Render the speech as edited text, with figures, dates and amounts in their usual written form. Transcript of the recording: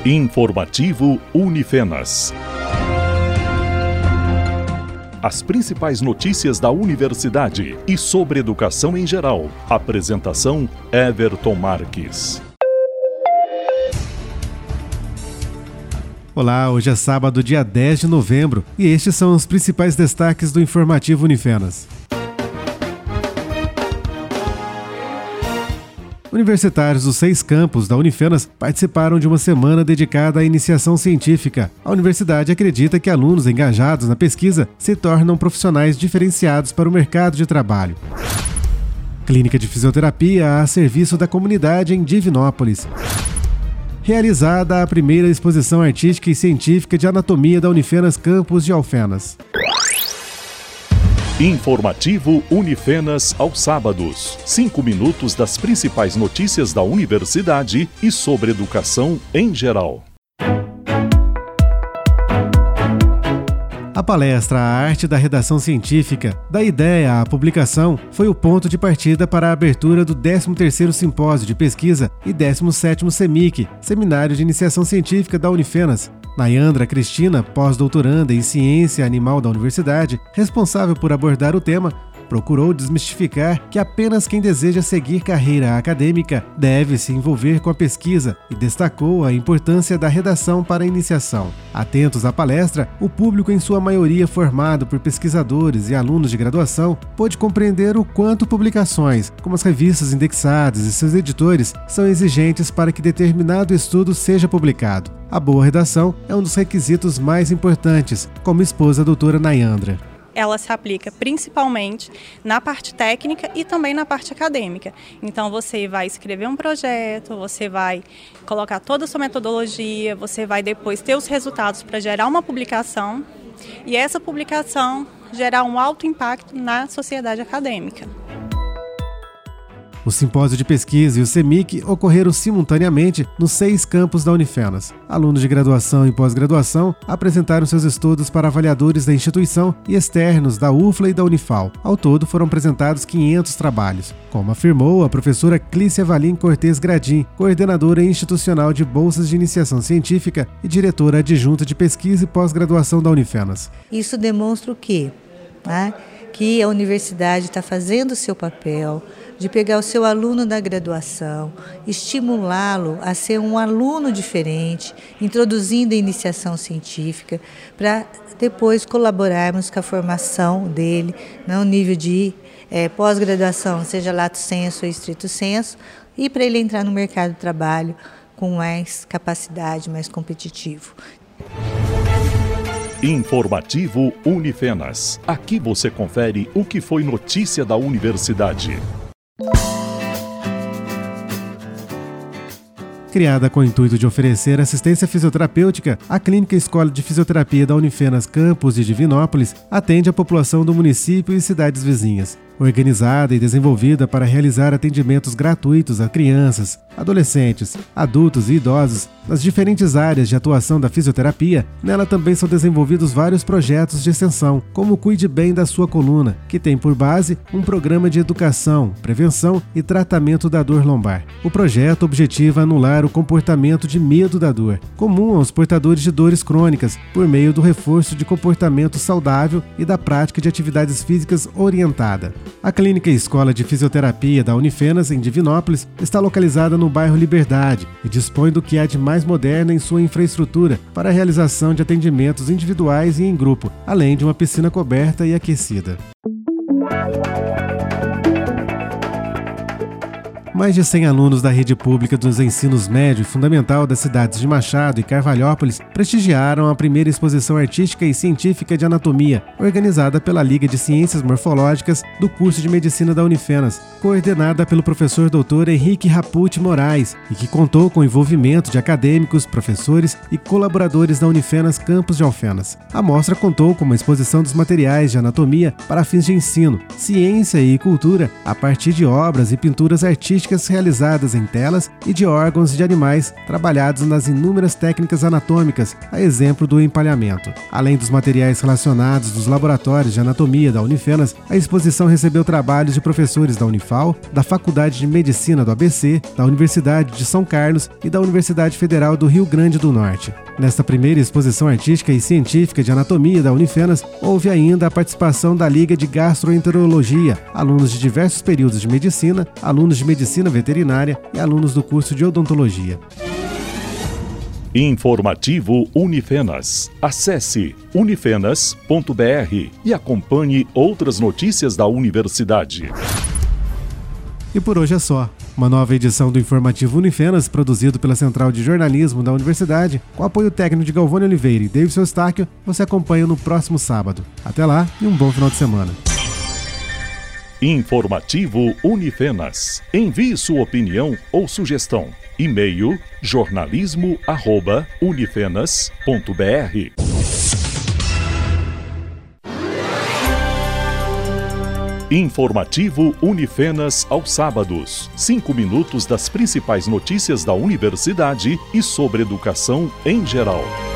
Informativo Unifenas. As principais notícias da universidade e sobre educação em geral. Apresentação: Everton Marques. Olá, hoje é sábado, dia 10 de novembro, e estes são os principais destaques do Informativo Unifenas. Universitários dos 6 campos da Unifenas participaram de uma semana dedicada à iniciação científica. A universidade acredita que alunos engajados na pesquisa se tornam profissionais diferenciados para o mercado de trabalho. Clínica de fisioterapia a serviço da comunidade em Divinópolis. Realizada a primeira exposição artística e científica de anatomia da Unifenas Campus de Alfenas. Informativo Unifenas aos sábados. 5 minutos das principais notícias da universidade e sobre educação em geral. A palestra A Arte da Redação Científica, da ideia à publicação, foi o ponto de partida para a abertura do 13º Simpósio de Pesquisa e 17º CEMIC, Seminário de Iniciação Científica da Unifenas. Nayandra Cristina, pós-doutoranda em Ciência Animal da Universidade, responsável por abordar o tema, procurou desmistificar que apenas quem deseja seguir carreira acadêmica deve se envolver com a pesquisa e destacou a importância da redação para a iniciação. Atentos à palestra, o público, em sua maioria formado por pesquisadores e alunos de graduação, pôde compreender o quanto publicações, como as revistas indexadas e seus editores, são exigentes para que determinado estudo seja publicado. A boa redação é um dos requisitos mais importantes, como expôs a doutora Nayandra. Ela se aplica principalmente na parte técnica e também na parte acadêmica. Então você vai escrever um projeto, você vai colocar toda a sua metodologia, você vai depois ter os resultados para gerar uma publicação e essa publicação gerar um alto impacto na sociedade acadêmica. O simpósio de pesquisa e o CEMIC ocorreram simultaneamente nos 6 campos da Unifenas. Alunos de graduação e pós-graduação apresentaram seus estudos para avaliadores da instituição e externos da UFLA e da Unifal. Ao todo foram apresentados 500 trabalhos, como afirmou a professora Clícia Valim Cortez Gradim, coordenadora institucional de bolsas de iniciação científica e diretora adjunta de pesquisa e pós-graduação da Unifenas. Isso demonstra o quê? Que a universidade está fazendo o seu papel de pegar o seu aluno da graduação, estimulá-lo a ser um aluno diferente, introduzindo a iniciação científica, para depois colaborarmos com a formação dele no nível de pós-graduação, seja lato sensu ou estrito sensu, e para ele entrar no mercado de trabalho com mais capacidade, mais competitivo. Informativo Unifenas. Aqui você confere o que foi notícia da universidade. Criada com o intuito de oferecer assistência fisioterapêutica, a Clínica Escola de Fisioterapia da Unifenas Campus de Divinópolis atende a população do município e cidades vizinhas. Organizada e desenvolvida para realizar atendimentos gratuitos a crianças, adolescentes, adultos e idosos nas diferentes áreas de atuação da fisioterapia, nela também são desenvolvidos vários projetos de extensão, como o Cuide Bem da Sua Coluna, que tem por base um programa de educação, prevenção e tratamento da dor lombar. O projeto objetiva anular o comportamento de medo da dor, comum aos portadores de dores crônicas, por meio do reforço de comportamento saudável e da prática de atividades físicas orientada. A Clínica Escola de Fisioterapia da Unifenas, em Divinópolis, está localizada no bairro Liberdade e dispõe do que há de mais moderno em sua infraestrutura para a realização de atendimentos individuais e em grupo, além de uma piscina coberta e aquecida. Mais de 100 alunos da rede pública dos ensinos médio e fundamental das cidades de Machado e Carvalhópolis prestigiaram a primeira exposição artística e científica de anatomia, organizada pela Liga de Ciências Morfológicas do curso de Medicina da Unifenas, coordenada pelo professor Dr. Henrique Rapucci Moraes, e que contou com o envolvimento de acadêmicos, professores e colaboradores da Unifenas Campus de Alfenas. A mostra contou com uma exposição dos materiais de anatomia para fins de ensino, ciência e cultura, a partir de obras e pinturas artísticas práticas realizadas em telas e de órgãos de animais trabalhados nas inúmeras técnicas anatômicas, a exemplo do empalhamento. Além dos materiais relacionados dos laboratórios de anatomia da Unifenas, a exposição recebeu trabalhos de professores da Unifal, da Faculdade de Medicina do ABC, da Universidade de São Carlos e da Universidade Federal do Rio Grande do Norte. Nesta primeira exposição artística e científica de anatomia da Unifenas, houve ainda a participação da Liga de Gastroenterologia, alunos de diversos períodos de medicina, alunos de medicina veterinária e alunos do curso de odontologia. Informativo Unifenas. Acesse unifenas.br e acompanhe outras notícias da universidade. E por hoje é só. Uma nova edição do Informativo Unifenas, produzido pela Central de Jornalismo da Universidade, com apoio técnico de Galvani Oliveira e Davidson Eustáquio, você acompanha no próximo sábado. Até lá e um bom final de semana. Informativo Unifenas. Envie sua opinião ou sugestão. E-mail jornalismo@unifenas.br. Informativo Unifenas aos sábados. 5 minutos das principais notícias da universidade e sobre educação em geral.